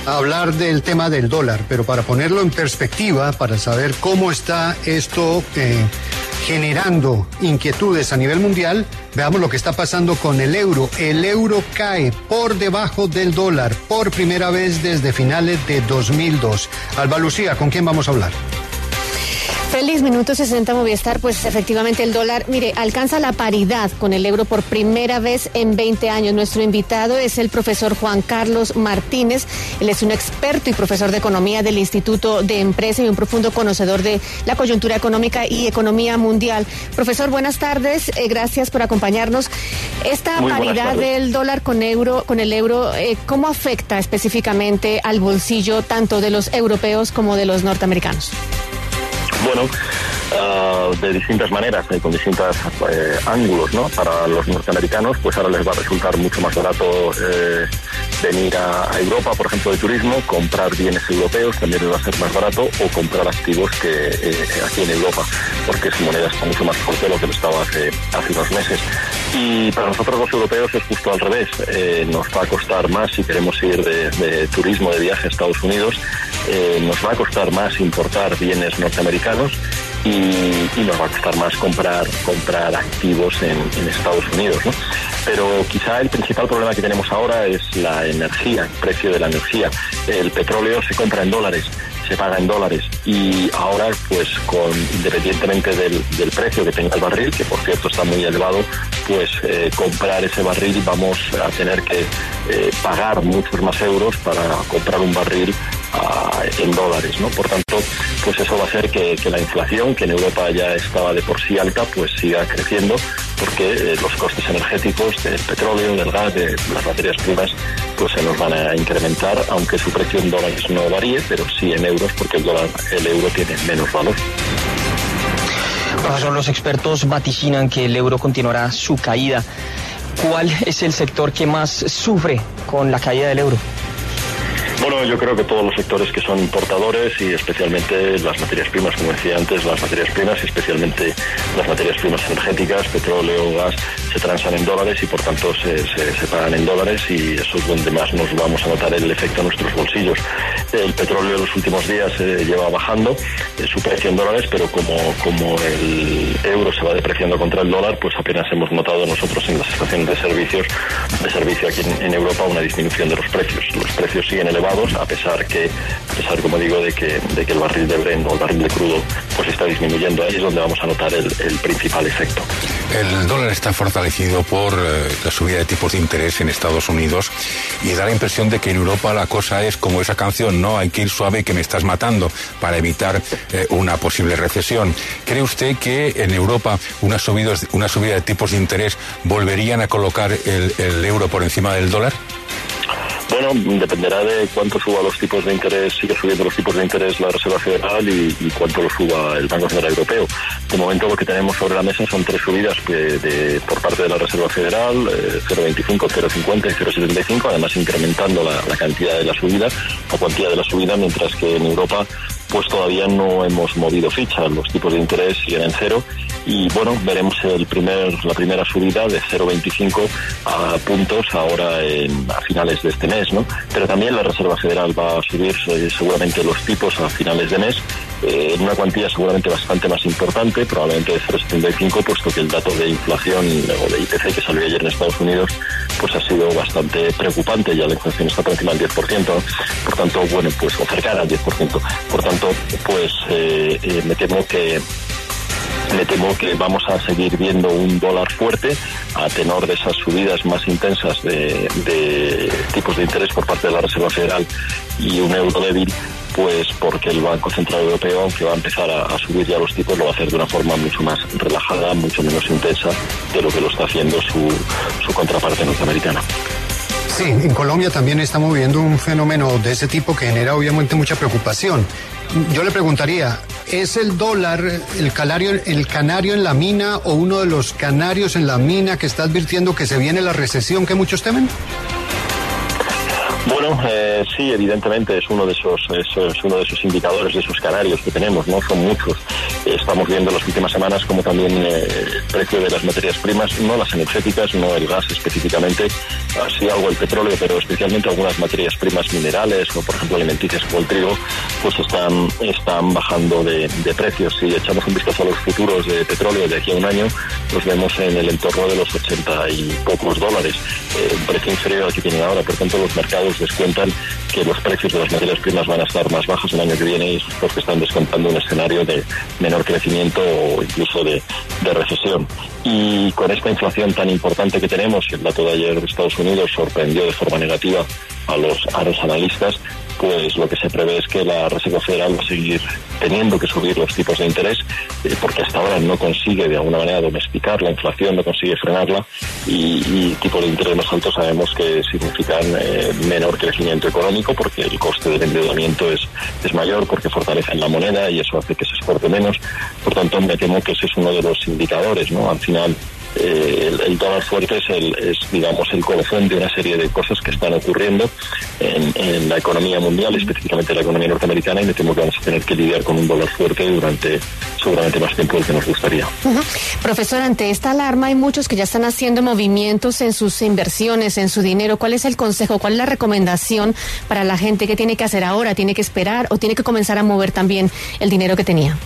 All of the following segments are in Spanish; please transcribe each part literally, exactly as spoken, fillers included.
a hablar del tema del dólar, pero para ponerlo en perspectiva, para saber cómo está esto eh, generando inquietudes a nivel mundial, veamos lo que está pasando con el euro. El euro cae por debajo del dólar por primera vez desde finales de dos mil dos. Alba Lucía, ¿con quién vamos a hablar? Feliz minuto sesenta Movistar, pues efectivamente el dólar, mire, alcanza la paridad con el euro por primera vez en veinte años. Nuestro invitado es el profesor Juan Carlos Martínez. Él es un experto y profesor de economía del Instituto de Empresa y un profundo conocedor de la coyuntura económica y economía mundial. Profesor, buenas tardes, eh, gracias por acompañarnos. Esta Muy paridad del dólar con euro, con el euro, eh, ¿cómo afecta específicamente al bolsillo tanto de los europeos como de los norteamericanos? Bueno, uh, de distintas maneras, eh, con distintos eh, ángulos, ¿no? Para los norteamericanos, pues ahora les va a resultar mucho más barato eh, venir a, a Europa, por ejemplo, de turismo, comprar bienes europeos, también les va a ser más barato, o comprar activos que eh, aquí en Europa, porque su moneda está mucho más fuerte de lo que lo estaba hace, hace unos meses. Y para nosotros los europeos es justo al revés. Eh, nos va a costar más si queremos ir de, de turismo, de viaje a Estados Unidos, eh, nos va a costar más importar bienes norteamericanos y, y nos va a costar más comprar comprar activos en, en Estados Unidos, ¿no? Pero quizá el principal problema que tenemos ahora es la energía, el precio de la energía. El petróleo se compra en dólares, se paga en dólares y ahora, pues, con independientemente del, del precio que tenga el barril, que por cierto está muy elevado, pues eh, comprar ese barril vamos a tener que eh, pagar muchos más euros para comprar un barril uh, en dólares, ¿no? Por tanto, pues eso va a hacer que, que la inflación, que en Europa ya estaba de por sí alta, pues siga creciendo, porque eh, los costes energéticos del petróleo, del gas, de las materias primas, pues se nos van a incrementar, aunque su precio en dólares no varíe, pero sí en euros, porque el dólar, el euro tiene menos valor. Profesor, los expertos vaticinan que el euro continuará su caída. ¿Cuál es el sector que más sufre con la caída del euro? Bueno, yo creo que todos los sectores que son importadores y especialmente las materias primas, como decía antes, las materias primas y especialmente las materias primas energéticas, petróleo, gas, se transan en dólares y por tanto se, se, se pagan en dólares y eso es donde más nos vamos a notar el efecto en nuestros bolsillos. El petróleo en los últimos días eh, lleva bajando eh, su precio en dólares, pero como, como el euro se va depreciando contra el dólar, pues apenas hemos notado nosotros en las estaciones de servicios de servicio aquí en, en Europa una disminución de los precios. Los precios siguen elevados, a pesar que, a pesar, como digo, de que, de que el barril de Brent o el barril de crudo pues está disminuyendo. Ahí es donde vamos a notar el, el principal efecto. El dólar está fortalecido por eh, la subida de tipos de interés en Estados Unidos y da la impresión de que en Europa la cosa es como esa canción, ¿no? Hay que ir suave que me estás matando, para evitar eh, una posible recesión. ¿Cree usted que en Europa una subida, una subida de tipos de interés volverían a colocar el, el euro por encima del dólar? Bueno, dependerá de cuánto suba los tipos de interés, sigue subiendo los tipos de interés la Reserva Federal y, y cuánto lo suba el Banco Central Europeo. De momento lo que tenemos sobre la mesa son tres subidas de, de, por parte de la Reserva Federal, eh, cero coma veinticinco, cero coma cincuenta y cero coma setenta y cinco, además incrementando la, la cantidad de la subida, la cuantía de la subida, mientras que en Europa pues todavía no hemos movido ficha, los tipos de interés siguen en cero y bueno, veremos el primer, la primera subida de cero coma veinticinco a puntos ahora en, a finales de este mes, ¿no? Pero también la Reserva Federal va a subir eh, seguramente los tipos a finales de mes, eh, en una cuantía seguramente bastante más importante, probablemente de cero coma setenta y cinco, puesto que el dato de inflación o de I P C que salió ayer en Estados Unidos pues ha sido bastante preocupante, ya la inflación está por encima del diez por ciento, ¿no? Por tanto, bueno, pues o cercana al diez por ciento, por tanto, pues eh, eh, me temo que Me temo que vamos a seguir viendo un dólar fuerte a tenor de esas subidas más intensas de, de tipos de interés por parte de la Reserva Federal y un euro débil, pues porque el Banco Central Europeo, aunque va a empezar a, a subir ya los tipos, lo va a hacer de una forma mucho más relajada, mucho menos intensa de lo que lo está haciendo su, su contraparte norteamericana. Sí, en Colombia también estamos viviendo un fenómeno de ese tipo que genera obviamente mucha preocupación. Yo le preguntaría, ¿es el dólar el canario, el canario en la mina o uno de los canarios en la mina que está advirtiendo que se viene la recesión que muchos temen? Bueno, Bueno, eh, sí, evidentemente es uno de esos, es, es uno de esos indicadores, de esos canarios que tenemos, ¿no? Son muchos. Eh, estamos viendo las últimas semanas como también eh, el precio de las materias primas, no las energéticas, no el gas específicamente, así algo el petróleo, pero especialmente algunas materias primas minerales, o por ejemplo alimenticias como el trigo, pues están, están bajando de, de precios. Si echamos un vistazo a los futuros de petróleo de aquí a un año, los vemos en el entorno de los ochenta y pocos dólares, eh, un precio inferior al que tienen ahora. Por tanto, los mercados descuentan que los precios de las materias primas van a estar más bajos el año que viene, y eso es porque están descontando un escenario de menor crecimiento o incluso de, de recesión. Y con esta inflación tan importante que tenemos, y el dato de ayer de Estados Unidos sorprendió de forma negativa a los, a los analistas, pues lo que se prevé es que la Reserva Federal va a seguir teniendo que subir los tipos de interés, eh, porque hasta ahora no consigue de alguna manera domesticar la inflación, no consigue frenarla, y, y tipos de interés más altos sabemos que significan eh, menor crecimiento económico, porque el coste del endeudamiento es, es mayor, porque fortalecen la moneda y eso hace que se exporte menos. Por tanto, me temo que ese es uno de los indicadores, ¿no? Al final, Eh, el, el dólar fuerte es, el, es, digamos, el colofón de una serie de cosas que están ocurriendo en, en la economía mundial, específicamente la economía norteamericana, y me temo que vamos a tener que lidiar con un dólar fuerte durante seguramente más tiempo del que nos gustaría. Uh-huh. Profesor, ante esta alarma hay muchos que ya están haciendo movimientos en sus inversiones, en su dinero. ¿Cuál es el consejo, cuál es la recomendación para la gente? ¿Qué tiene que hacer ahora? ¿Tiene que esperar o tiene que comenzar a mover también el dinero que tenía?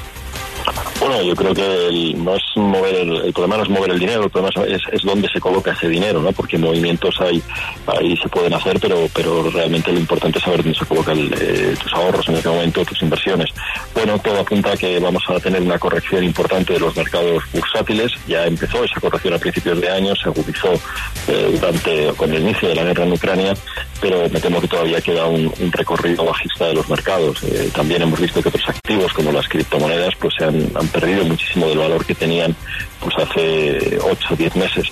Bueno, yo creo que el, no es mover el, el problema no es mover el dinero, el problema es, es dónde se coloca ese dinero, ¿no? Porque movimientos hay, ahí se pueden hacer, pero pero realmente lo importante es saber dónde se colocan eh, tus ahorros en este momento, tus inversiones. Bueno, todo apunta a que vamos a tener una corrección importante de los mercados bursátiles. Ya empezó esa corrección a principios de año, se agudizó eh, durante con el inicio de la guerra en Ucrania, pero me temo que todavía queda un, un recorrido bajista de los mercados. Eh, también hemos visto que otros activos, como las criptomonedas, pues se han, han perdido muchísimo del valor que tenían pues hace ocho o diez meses.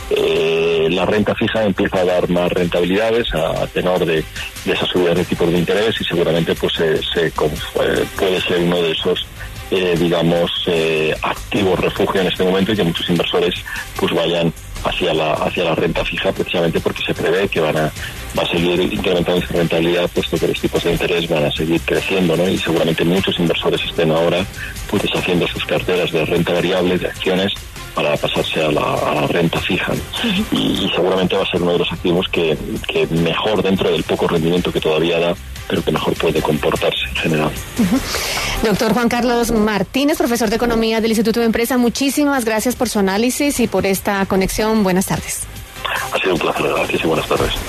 Eh, la renta fija empieza a dar más rentabilidades a, a tenor de, de esas subidas de tipos de interés, y seguramente pues se, se eh, puede ser uno de esos eh, digamos eh, activos refugio en este momento, y que muchos inversores pues vayan hacia la hacia la renta fija, precisamente porque se prevé que van a va a seguir incrementando su rentabilidad, puesto que los tipos de interés van a seguir creciendo, ¿no? Y seguramente muchos inversores estén ahora pues deshaciendo sus carteras de renta variable, de acciones, para pasarse a la, a la renta fija, ¿no? Uh-huh. y, y seguramente va a ser uno de los activos que, que mejor, dentro del poco rendimiento que todavía da, pero que mejor puede comportarse en general. Uh-huh. Doctor Juan Carlos Martínez, profesor de Economía del Instituto de Empresa, muchísimas gracias por su análisis y por esta conexión. Buenas tardes. Ha sido un placer, gracias y buenas tardes.